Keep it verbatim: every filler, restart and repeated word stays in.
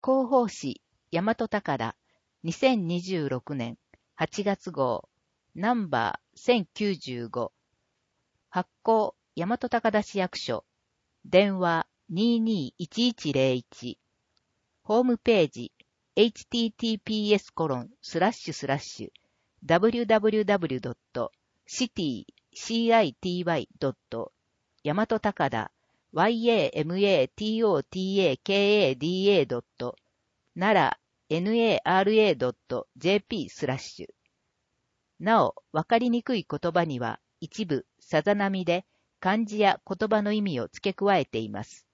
広報誌、大和高田、にせんにじゅうろくねんはちがつ号、ナンバーせんきゅうじゅうご。発行、大和高田市役所。電話 にーにーいちいちゼロいち。ホームページ、エイチティーティーピーエスコロンスラッシュスラッシュダブリュダブリュダブリュドットシティシーアイティーワイドット大和高田 ワイエーエムエーティーオーティーエーケーエーディーエードット奈良 ナラ ドットジェーピー スラッシュ。なお、わかりにくい言葉には一部さざ波で漢字や言葉の意味を付け加えています。